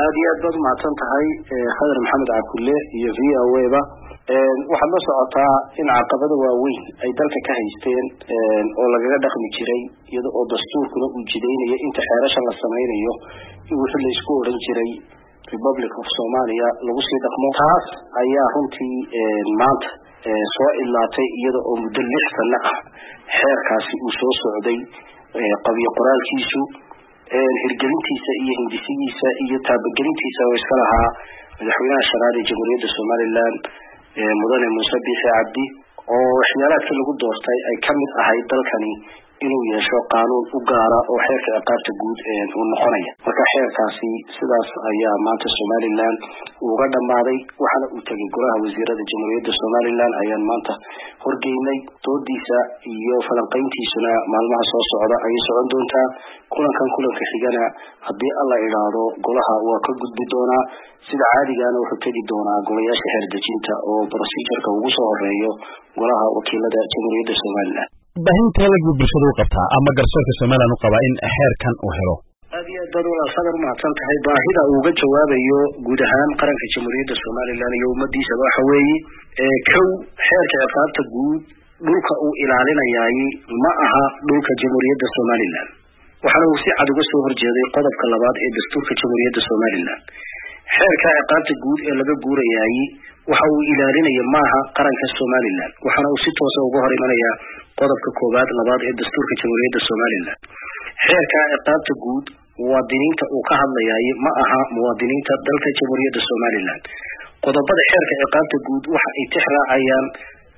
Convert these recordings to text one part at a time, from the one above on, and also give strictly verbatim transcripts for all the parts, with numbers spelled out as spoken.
aad iyo aad baad umahadsan tahay Khadar Maxamed Cabdulle iyo V O A ba waxaad la socotaa in caqabado waaweyn ay dalka ka haysteen oo lagaga dhaqmi jiray iyadoo oo dastuurkuna uu jideynayo inta xeerasha la sameeyo in wixii la isku oran jiray Republic of Somalia lagu sii dhaqmo taas ayaa runtii maanta soo ilaatay iyadoo oo muddo lix sano ah xeerkaasi uu soo socday qabiyo qoraalkiisu hirgelintiisa iyo hindisigiisa iyo taabagelintiisa oo iska lahaa madaxweynaha shanaad ee Jamhuuriyadda Somaliland mudane Muuse Biixi Cabdi oo waxyaalaadka lagu doortay ay kamid ahay dalkani inuu yeesho qaanuun u gaara oo xeerka ciqaabta guud ee uu noqonaya marka xeerkaasi sidaas ayaa maanta Somaliland uga dhamaaday waxana uu tagay golaha wasiirada Jamhuuriyadda Somaliland ayaan maanta horgeynay doodiisa iyo falanqayntiisuna maalmaha soo socda ay socon doontaa kulankan kulanka xigana hadii alla ilaado golaha waa ka gudbi doonaa sida caadigaana wuxuu tagi doonaa golayaasha xeerdejinta oo procedure-ka ugu soo horeeyo golaha wakiilada Jamhuuriyadda Somaliland baahinta lagu bulshada u qabtaa ama garsoorka Soomaaliland u qaba in xeerkan uu helo aad iyo aad walaal Khadar mahadsan tahay baahida uu uga jawaabayo guud ahaan qaranka Jamhuuriyadda Somaliland iyo ummadiisa waxa weeye ee kow xeerka ciqaabta guud dhulka uu ilaalinayay ma aha dhulka Jamhuuriyadda Somaliland waxana uu si cad uga soo horjeeday qodobka labaad ee dastuurka Jamhuuriyadda Somaliland xeerka ciqaabta guud ee laga guurayay waxa uu ilaalinaya maaha qaranka Somaliland waxana uu si toos ah uga hor imanaya qodobka koobaad labaad ee dastuurka Jamhuuriyadda Somaliland xeerka ciqaabta guud muwaadiniinta uu ka hadlayay ma aha muwaadiniinta dalka Jamhuuriyadda Somaliland qodobada xeerka ciqaabta guud waxa ay tixraacayaan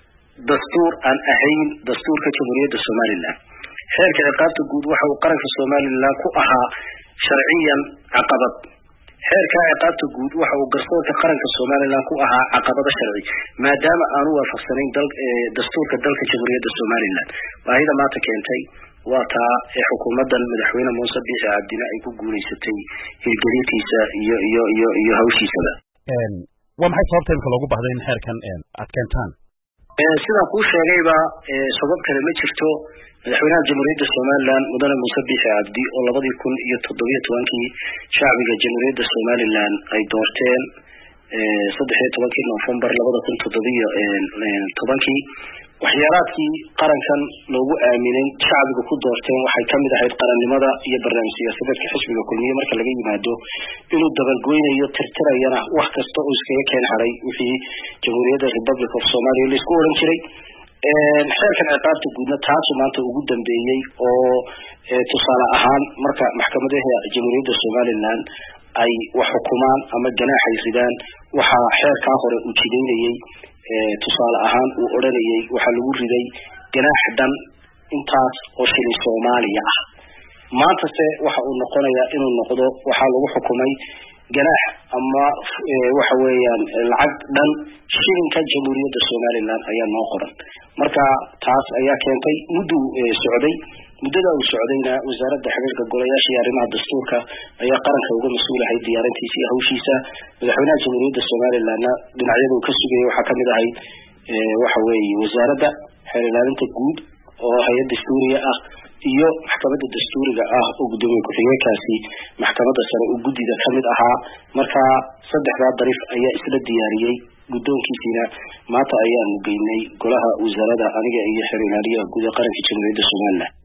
dastuur aan ahayn dastuurka Jamhuuriyadda Somaliland xeerka ciqaabta guud waxa uu qaranka Somaliland ku ahaa sharciyan caqabad xeerka ciqaabta guud waxa uu garsoorka qaranka Somaliland ku ahaa caqabada sharci maadaama aanu waafaqsanayn dastuurka dalka Jamhuuriyadda Somaliland baahida maanta keentay waa taa xukuumaddan madaxweyne Muuse Biixi Cabdi ay ku guuleysatay hirgelintiisa iyo iyo iyo iyo hawshiisa een waa maxay sababta in loogu baahday in xeerkan aad keentaan ee sida ku sheegayba sabab kale ma jirto madaxweynaha Jamhuuriyadda Somaliland mudane Muuse Biixi Cabdi oo labadii kun iyo toddoba iyo tobankii shacbiga Jamhuuriyadda Somaliland ay doorteen ee saddex iyo tobankii November labada kun iyo toddoba iyo tobankii waxyaalaadkii qarankan loogu aaminay shacbiga ku doorteen waxay kamid ahayd qarannimada iyo barnaamij siyaasadeedka xisbiga kulmiye marka laga yimaado inuu dabalgoynayo tirtirayana wax kasta oo iskaga keen haray wixii Jamhuuriyadda Republic of Somalia la isku oran jiray xeerkan ciqaabta guudna taas maanta ugu dambeeyay oo tusaale ahaan marka maxkamadaha Jamhuuriyadda Somaliland ay wax xukumaan ama ganaax ay ridaan waxa xeerka hore u jideynayay tusaale ahaan uu oranayay waxa lagu riday ganaax dhan intaas oo shilin Soomaaliya ah maanta se waxa uu noqonayaa inuu noqdo waxa lagu xukumay ganaax ama waxa weeyaan lacag dhan shilinka Jamhuuriyadda Somaliland ayaa noo qoran marka taas ayaa keentay muddo socday muddada uu socdayna wasaaradda xiriirka golayaasha iyo arrimaha dastuurka ayaa qaranka uga mas'uulahay diyaarintiisa iyo hawshiisa madaxweynaha Jamhuuriyadda Somaliland dhinacyada uu ka sugayay waxa kamid ahay waxa weeye wasaaradda xeer ilaalinta guud oo hay'ad dastuuriga ah iyo maxkamadda dastuuriga ah oo gudoomiye ku-xigeenkaasi maxkamadda sare oo guddiga kamid ahaa marka saddexda darif ayaa isla diyaariyay gudoonkiisina maanta ayaan geynay golaha wasaaradda aniga iyo xeer ilaaliyaha guud ee qaranka Jamhuuriyadda Somaliland